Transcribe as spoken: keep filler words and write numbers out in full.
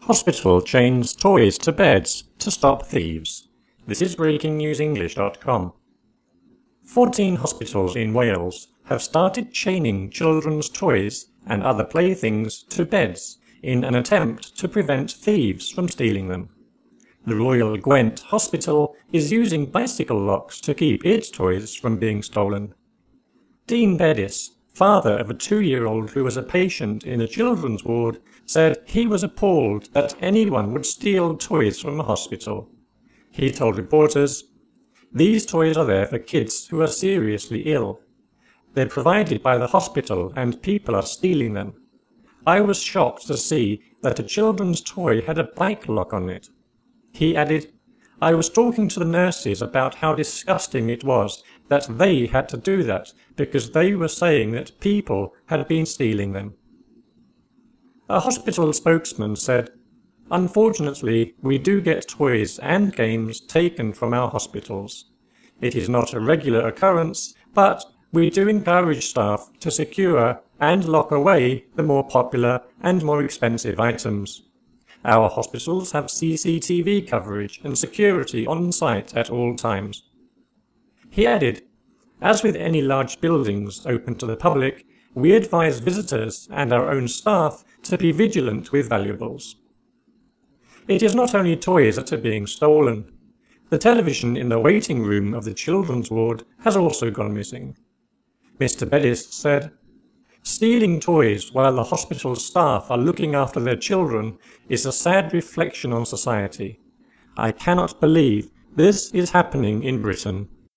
Hospital chains toys to beds to stop thieves. This is breaking news english dot com. Fourteen hospitals in Wales have started chaining children's toys and other playthings to beds in an attempt to prevent thieves from stealing them. The Royal Gwent Hospital is using bicycle locks to keep its toys from being stolen. Dean Bedis, father of a two-year-old who was a patient in a children's ward, said he was appalled that anyone would steal toys from the hospital. He told reporters, "These toys are there for kids who are seriously ill. They're provided by the hospital and people are stealing them. I was shocked to see that a children's toy had a bike lock on it." He added, "I was talking to the nurses about how disgusting it was that they had to do that because they were saying that people had been stealing them." A hospital spokesman said, "Unfortunately, we do get toys and games taken from our hospitals. It is not a regular occurrence, but we do encourage staff to secure and lock away the more popular and more expensive items. Our hospitals have C C T V coverage and security on site at all times." He added, "As with any large buildings open to the public, we advise visitors and our own staff to be vigilant with valuables." It is not only toys that are being stolen. The television in the waiting room of the children's ward has also gone missing. Mister Bedis said, "Stealing toys while the hospital staff are looking after their children is a sad reflection on society. I cannot believe this is happening in Britain."